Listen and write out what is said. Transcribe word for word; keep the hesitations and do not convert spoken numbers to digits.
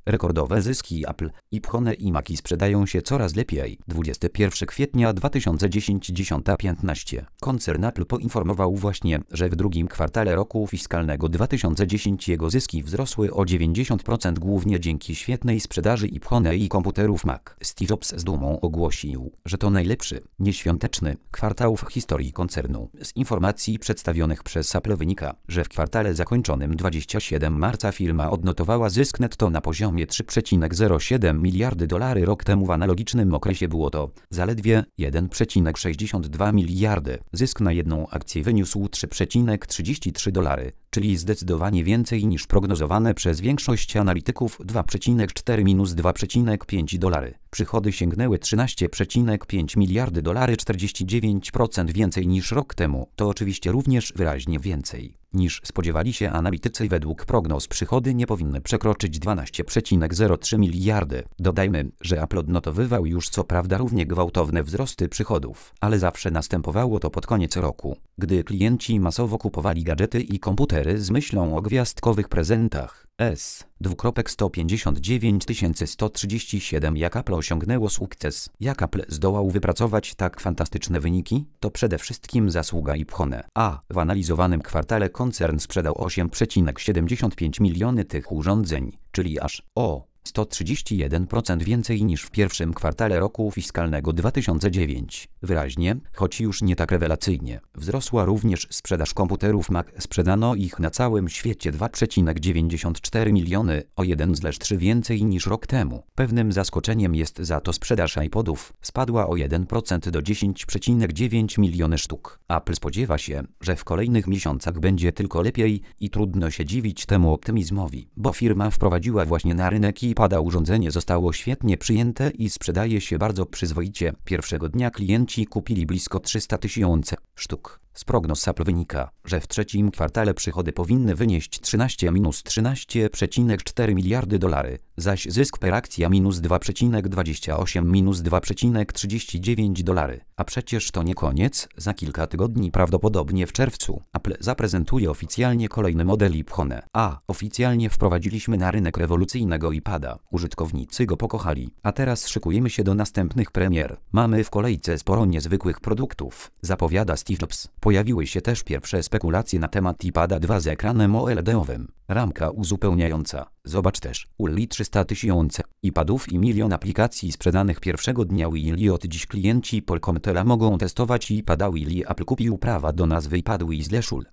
Rekordowe zyski Apple, iPhone i Maci sprzedają się coraz lepiej. dwudziestego pierwszego kwietnia dwa tysiące dziesiątego piętnaście. Koncern Apple poinformował właśnie, że w drugim kwartale roku fiskalnego dwa tysiące dziesiątego jego zyski wzrosły o dziewięćdziesiąt procent głównie dzięki świetnej sprzedaży iPhone i komputerów Mac. Steve Jobs z dumą ogłosił, że to najlepszy, nieświąteczny kwartał w historii koncernu. Z informacji przedstawionych przez Apple wynika, że w kwartale zakończonym dwudziestego siódmego marca firma odnotowała zysk netto na poziomie trzy przecinek zero siedem miliardy dolarów. Rok temu w analogicznym okresie było to zaledwie jeden przecinek sześćdziesiąt dwa miliardy. Zysk na jedną akcję wyniósł trzy przecinek trzydzieści trzy dolary, czyli zdecydowanie więcej niż prognozowane przez większość analityków dwa przecinek cztery minus dwa przecinek pięć dolary. Przychody sięgnęły trzynaście przecinek pięć miliardy dolarów, czterdzieści dziewięć procent więcej niż rok temu. To oczywiście również wyraźnie więcej niż spodziewali się analitycy. Według prognoz przychody nie powinny przekroczyć dwanaście przecinek zero trzy miliardy. Dodajmy, że Apple odnotowywał już co prawda równie gwałtowne wzrosty przychodów, ale zawsze następowało to pod koniec roku, gdy klienci masowo kupowali gadżety i komputery z myślą o gwiazdkowych prezentach. S. sto pięćdziesiąt dziewięć tysięcy sto trzydzieści siedem. Jak Apple osiągnęło sukces? Jak Apple zdołał wypracować tak fantastyczne wyniki? To przede wszystkim zasługa iPhone. A. W analizowanym kwartale koncern sprzedał osiem przecinek siedemdziesiąt pięć miliony tych urządzeń, czyli aż o sto trzydzieści jeden procent więcej niż w pierwszym kwartale roku fiskalnego dwa tysiące dziewiątego. Wyraźnie, choć już nie tak rewelacyjnie, wzrosła również sprzedaż komputerów Mac. Sprzedano ich na całym świecie dwa przecinek dziewięćdziesiąt cztery miliony, o jeden przecinek trzy więcej niż rok temu. Pewnym zaskoczeniem jest za to sprzedaż iPodów. Spadła o jeden procent do dziesięć przecinek dziewięć miliony sztuk. Apple spodziewa się, że w kolejnych miesiącach będzie tylko lepiej i trudno się dziwić temu optymizmowi, bo firma wprowadziła właśnie na rynek i iPada. Urządzenie zostało świetnie przyjęte i sprzedaje się bardzo przyzwoicie. Pierwszego dnia klienci kupili blisko trzysta tysięcy sztuk. Z prognoz Apple wynika, że w trzecim kwartale przychody powinny wynieść trzynaście minus trzynaście przecinek cztery miliardy dolarów, zaś zysk per akcja minus dwa przecinek dwadzieścia osiem minus dwa przecinek trzydzieści dziewięć dolarów. A przecież to nie koniec, za kilka tygodni, prawdopodobnie w czerwcu, Apple zaprezentuje oficjalnie kolejny model iPhone. A. Oficjalnie wprowadziliśmy na rynek rewolucyjnego iPada. Użytkownicy go pokochali. A teraz szykujemy się do następnych premier. Mamy w kolejce sporo niezwykłych produktów, zapowiada Steve Jobs. Pojawiły się też pierwsze spekulacje na temat iPada dwa z ekranem O L E D-owym. Ramka uzupełniająca. Zobacz też. U L I trzysta tysięcy iPadów i milion aplikacji sprzedanych pierwszego dnia Willy. Od dziś klienci Polkomtela mogą testować iPada Willy. Apple kupił prawa do nazwy iPad Willy.